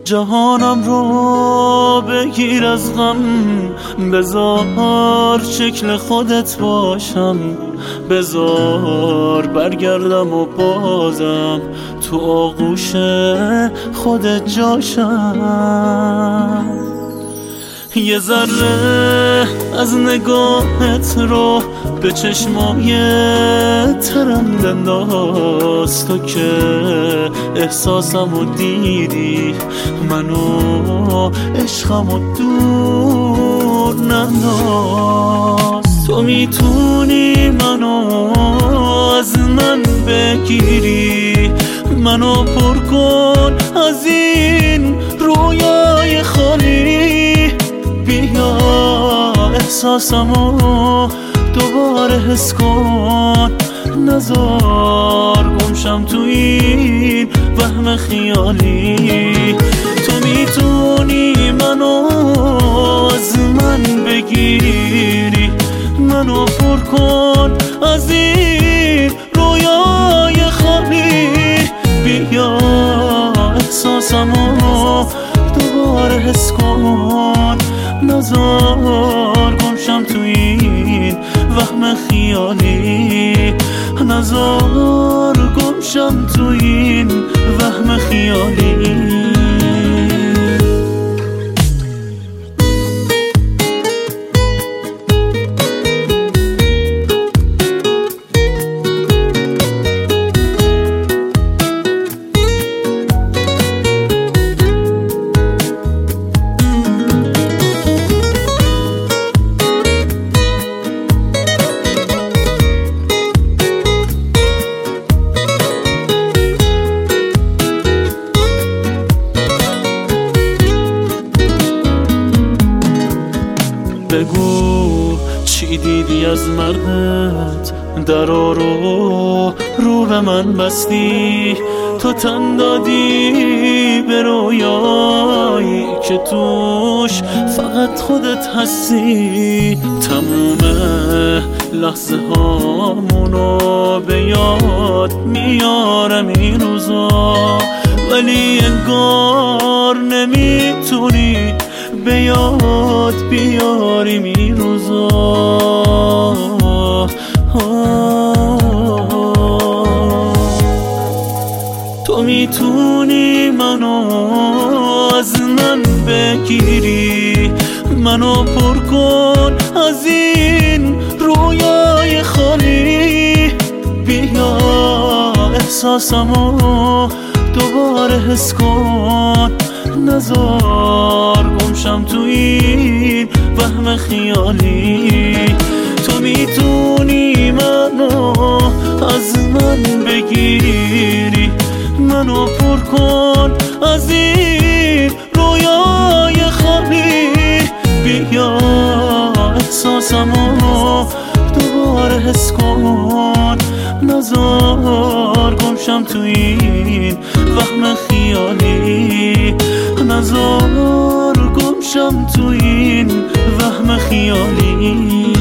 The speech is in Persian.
جهانم رو بگیر از غم، بذار شکل خودت باشم، بذار برگردم و بازم تو آغوش خودت جاشم. یه ذره از نگاهت رو به چشمای ترم بنداز، تو که احساسمو دیدی، منو عشقمو دور ننداز. تو میتونی منو از من بگیری، منو پر کن از این رویای خالی، بیا احساسمو دوباره حس کن، نذار گمشم تو این وهم خیالی. تو میتونی منو از من بگیری، منو پر کن از این رویای خالی، بیا احساسمو دوباره حس کن، نذار گمشم تو این وهم خیالی، نذار گمشم تو این وهم خیالی. بگو چی دیدی از مردت، درا رو به من بستی، تو تن دادی به رویایی که توش فقط خودت هستی. تموم لحظه هامونو به یاد میارم این روزا، ولی انگار نمیتونی به یاد بیاریم این روزا. تو میتونی منو از من بگیری، منو پر کن از این رویای خالی، بیا احساسمو دوباره حس کن، نذار گمشم تو این وهم خیالی. تو میتونی منو از من بگیری، منو پر کن از این رویای خالی، بیا احساسمو دوباره حس کن، نذار گمشم تو این وهم خیالی، نذار گمشم تو این وهم خیالی.